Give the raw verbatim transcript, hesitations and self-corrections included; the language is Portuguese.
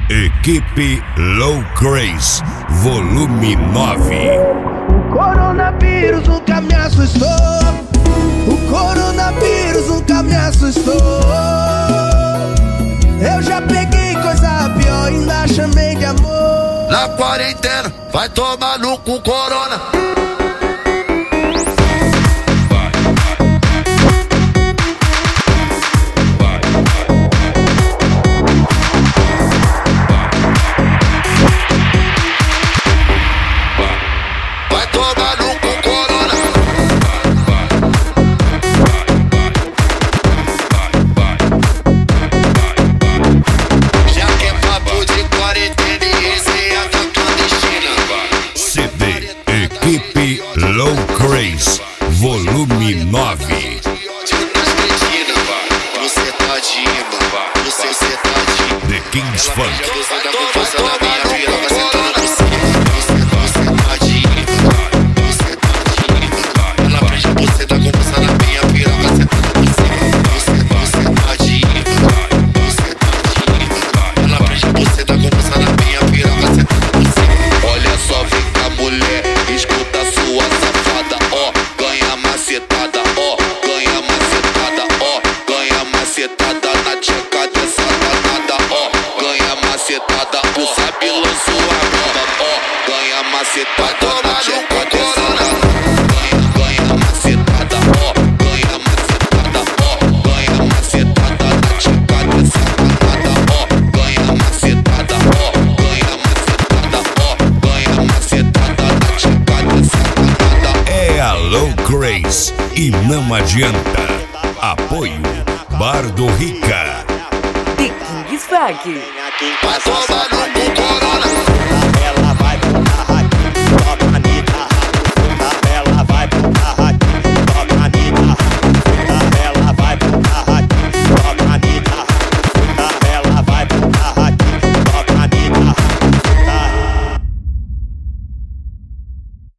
Equipe Low Craze, volume nove. O coronavírus nunca me assustou. O coronavírus nunca me assustou. Eu já peguei coisa pior, ainda chamei de amor. Na quarentena, vai tomar no cu, corona. Equipe Low Craze, volume nove. The King's Funk. Na tcheca dessa danada, ó, ganha macetada, o sabe lançou a brava, ó, ganha macetada na tcheca dessa danada, ganha macetada, ó, ganha macetada, ó, ganha macetada na tcheca dessa danada, ó, ganha macetada, ó, ganha macetada, ó, ganha macetada na tcheca dessa danada. É a Low Craze e não adianta. Apoio Bar do Rica. The King's Funk. Vai tomar no cu, corona.